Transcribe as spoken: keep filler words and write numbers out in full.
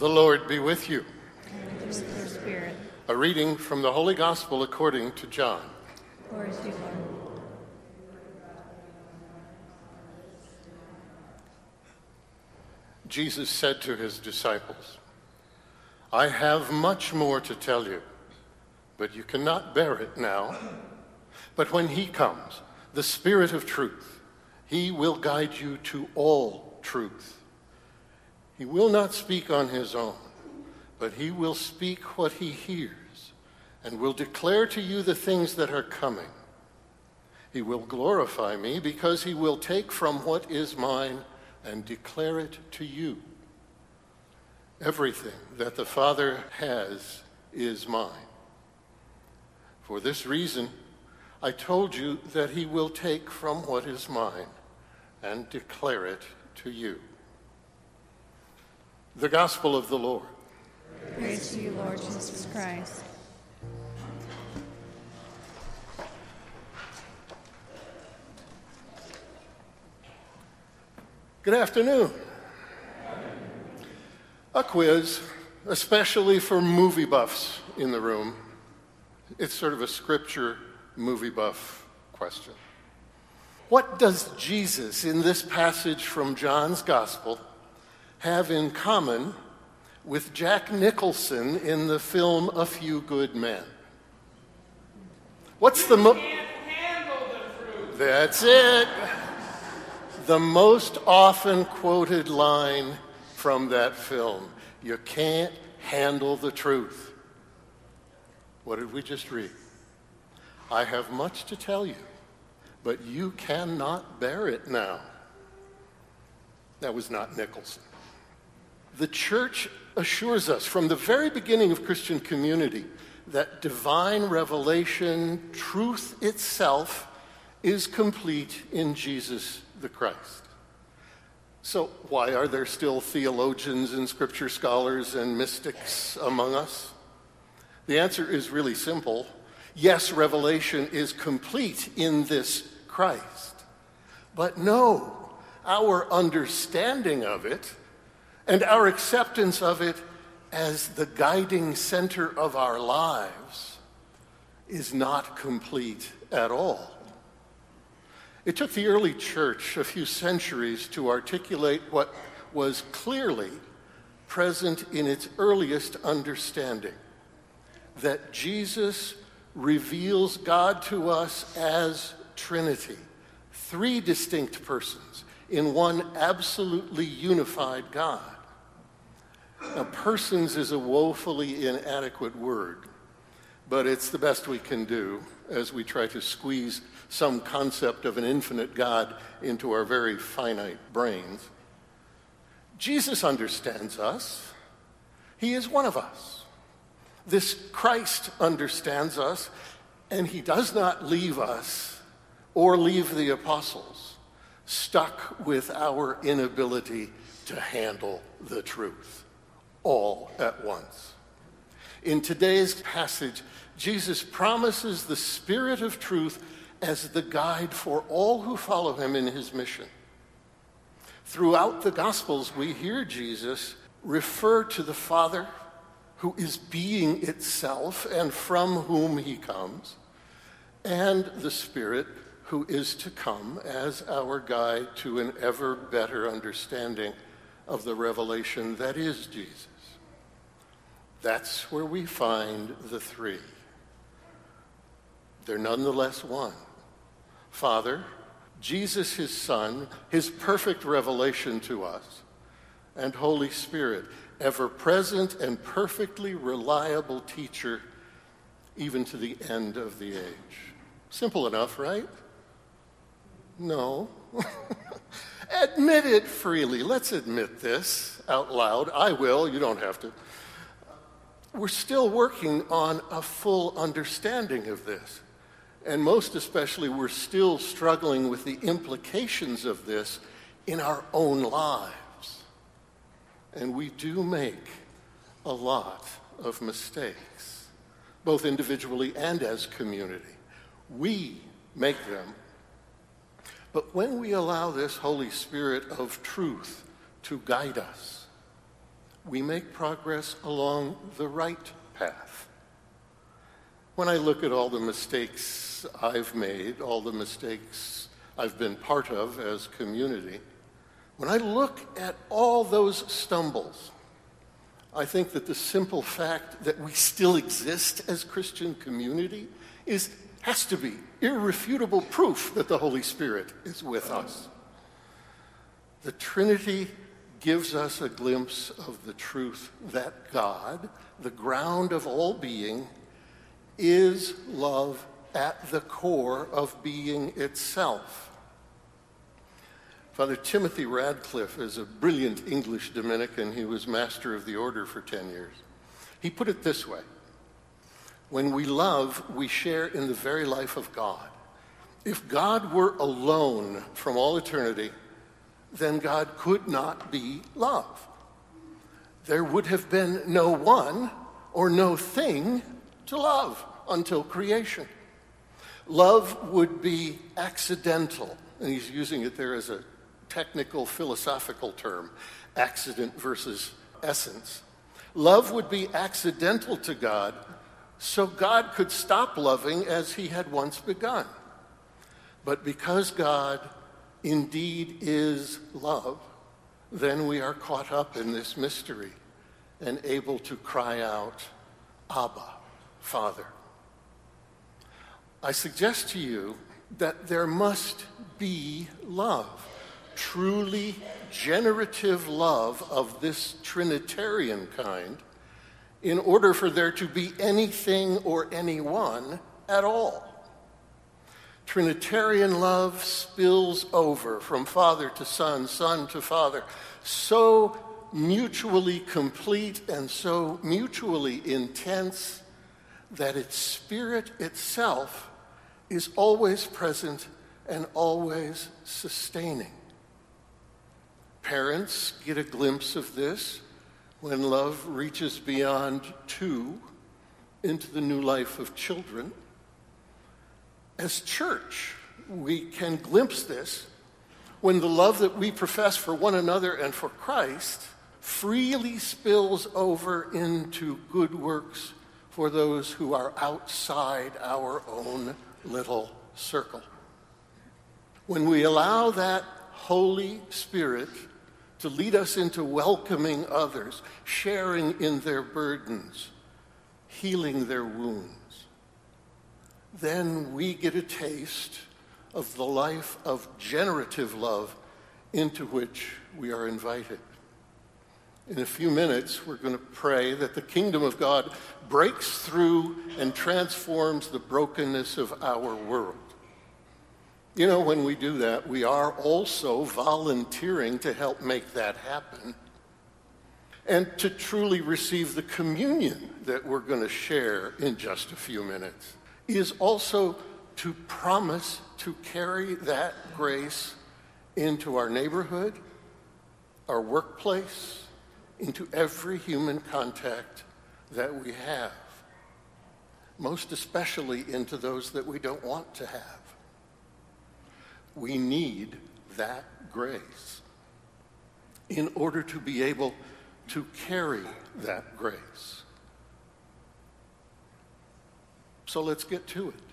The Lord be with you. And with your spirit. A reading from the Holy Gospel according to John. Glory to you, Lord. Jesus said to his disciples, I have much more to tell you, but you cannot bear it now. But when he comes, the Spirit of truth, he will guide you to all truth. He will not speak on his own, but he will speak what he hears and will declare to you the things that are coming. He will glorify me because he will take from what is mine and declare it to you. Everything that the Father has is mine. For this reason, I told you that he will take from what is mine and declare it to you. The Gospel of the Lord. Praise to you, Lord Jesus Christ. Good afternoon. A quiz, especially for movie buffs in the room. It's sort of a scripture movie buff question. What does Jesus in this passage from John's Gospel have in common with Jack Nicholson in the film A Few Good Men? What's the mo- can't handle the truth. That's it. The most often quoted line from that film. You can't handle the truth. What did we just read? I have much to tell you, but you cannot bear it now. That was not Nicholson. The church assures us from the very beginning of Christian community that divine revelation, truth itself, is complete in Jesus the Christ. So why are there still theologians and scripture scholars and mystics among us? The answer is really simple. Yes, revelation is complete in this Christ. But no, our understanding of it and our acceptance of it as the guiding center of our lives is not complete at all. It took the early church a few centuries to articulate what was clearly present in its earliest understanding, that Jesus reveals God to us as Trinity, three distinct persons in one absolutely unified God. Now, persons is a woefully inadequate word, but it's the best we can do as we try to squeeze some concept of an infinite God into our very finite brains. Jesus understands us. He is one of us. This Christ understands us, and he does not leave us or leave the apostles stuck with our inability to handle the truth all at once. In today's passage, Jesus promises the Spirit of truth as the guide for all who follow him in his mission. Throughout the Gospels, we hear Jesus refer to the Father, who is being itself and from whom he comes, and the Spirit, who is to come as our guide to an ever better understanding of the revelation that is Jesus. That's where we find the three. They're nonetheless one. Father, Jesus his Son, his perfect revelation to us, and Holy Spirit, ever present and perfectly reliable teacher, even to the end of the age. Simple enough, right? No. Admit it freely. Let's admit this out loud. I will. You don't have to. We're still working on a full understanding of this. And most especially, we're still struggling with the implications of this in our own lives. And we do make a lot of mistakes, both individually and as community. We make them. But when we allow this Holy Spirit of truth to guide us, we make progress along the right path. When I look at all the mistakes I've made, all the mistakes I've been part of as community, when I look at all those stumbles, I think that the simple fact that we still exist as Christian community is has to be irrefutable proof that the Holy Spirit is with us. The Trinity gives us a glimpse of the truth that God, the ground of all being, is love at the core of being itself. Father Timothy Radcliffe is a brilliant English Dominican. He was master of the order for ten years. He put it this way: when we love, we share in the very life of God. If God were alone from all eternity, then God could not be love. There would have been no one or no thing to love until creation. Love would be accidental, and he's using it there as a technical philosophical term, accident versus essence. Love would be accidental to God, so God could stop loving as he had once begun. But because God indeed is love, then we are caught up in this mystery and able to cry out, Abba, Father. I suggest to you that there must be love, truly generative love of this Trinitarian kind, in order for there to be anything or anyone at all. Trinitarian love spills over from Father to Son, Son to Father, so mutually complete and so mutually intense that its spirit itself is always present and always sustaining. Parents get a glimpse of this when love reaches beyond two into the new life of children. As church, we can glimpse this when the love that we profess for one another and for Christ freely spills over into good works for those who are outside our own little circle. When we allow that Holy Spirit to lead us into welcoming others, sharing in their burdens, healing their wounds, then we get a taste of the life of generative love into which we are invited. In a few minutes, we're going to pray that the kingdom of God breaks through and transforms the brokenness of our world. You know, when we do that, we are also volunteering to help make that happen and to truly receive the communion that we're going to share in just a few minutes is also to promise to carry that grace into our neighborhood, our workplace, into every human contact that we have, most especially into those that we don't want to have. We need that grace in order to be able to carry that grace. So let's get to it.